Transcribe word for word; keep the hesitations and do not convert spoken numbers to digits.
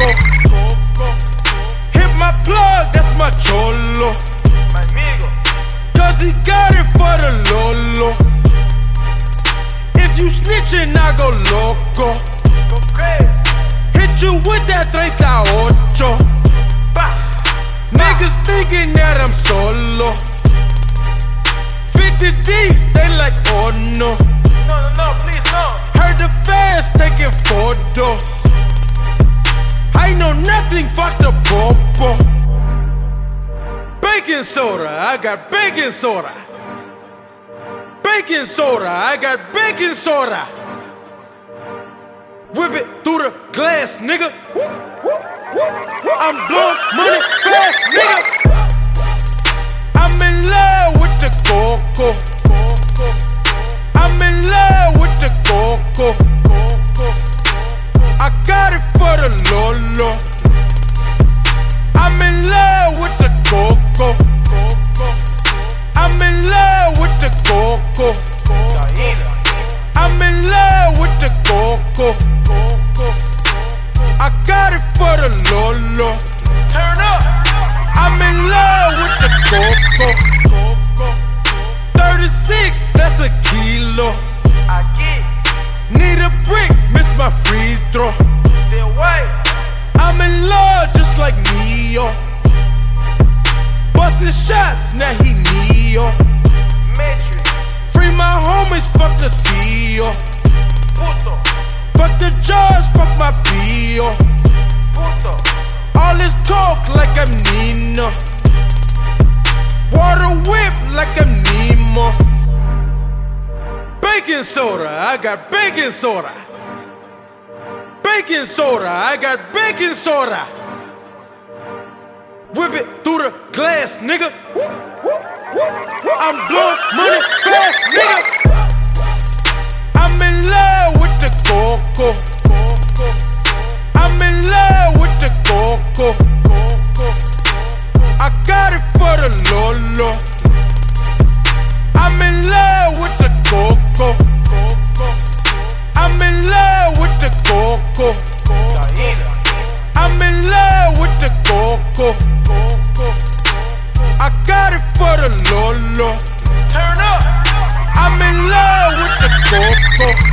coco. Hit my plug, that's my cholo. Cause he got it for the Lolo. If you snitchin', I go loco. Hit you with that thirty-eight. Niggas thinking that I'm solo. fifty deep, they like, oh no. No, no, no, please, no. Heard the fans taking photos. I know nothing, fuck the popo. Baking soda, I got baking soda. Baking soda, I got baking soda. Whip it through the glass, nigga. I'm blowing money fast, nigga. I'm in love with the coco. I'm in love with the coco. I got it for the Lolo. I'm in love with the coco. I'm in love with the coco. I'm in love with the coco. I got it for the Lolo. Turn up. I'm in love with the coco. thirty-six, that's a kilo. I get. Need a brick, miss my free throw. Still white. I'm in love just like Neo. Bustin' shots, now he Neo. Matrix. Free my homies, fuck the Theo. Puto. Fuck the judge, fuck my P O. Puto. All this talk like I'm Nino. Water whip like I'm Nemo. Baking soda, I got baking soda. Baking soda, I got baking soda. Whip it through the glass, nigga. I'm blowing money fast, nigga. I'm in love with the coco. I'm in love with the coco. I got it for the Lolo. I'm in love with the coco. I'm in love with the coco. I'm in love with the coco. I got it for the Lolo. Turn up. I'm in love with the coco.